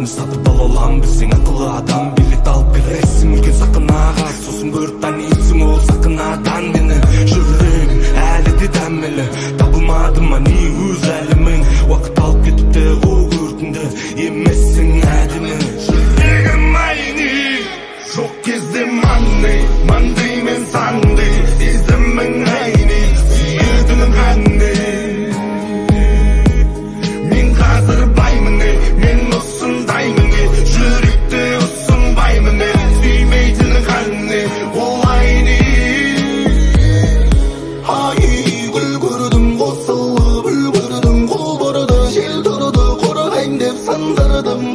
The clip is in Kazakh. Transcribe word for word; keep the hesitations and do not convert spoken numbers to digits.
сатып ала аламбысың акылы адам билет алып бересиң үлкен сакынага сосын көрүп танийсың ол сакынадан менен жүрөгүм әлі де дәмелі табылмадым ани өз әлемің уақыт алып кетіпті ол көрдіңді емессің әдемі жүрегім айни жоқ кезде маңдай маңдай мен саңдай сезімің айни сүйетінің қандай мен қазір баймын мен осындаймын жүректе ұсынбаймын сүймейтінің қандай ол айни ай гүл көрдім қосылып үл көрдім қол бұрды жел тұрды қорғайын деп сындырдым